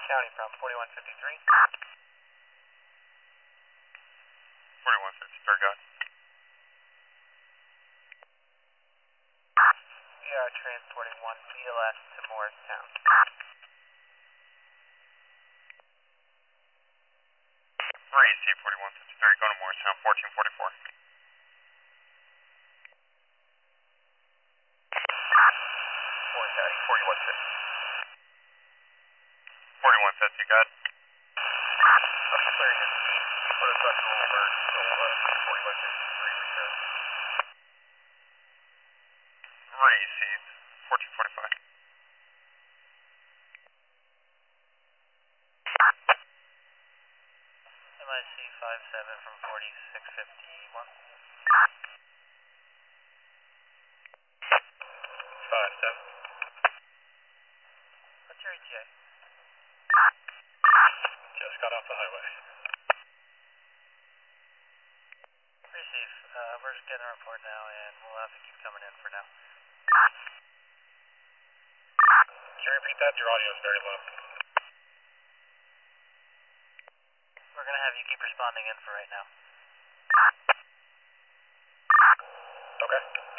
County from 4153. 4153, go ahead. We are transporting one BLS to Morristown. Receive 4153, go to Morristown, 1444. County 4150. 4150, go ahead. I'm clearing it. Put us up to over 4153 return. Received 1445. MIC 57 from 4651. 57. What's your ETA? Just got off the highway. Receive. We're just getting a report now, and we'll have to keep coming in for now. Can you repeat that? Your audio is very low. We're going to have you keep responding in for right now. Okay.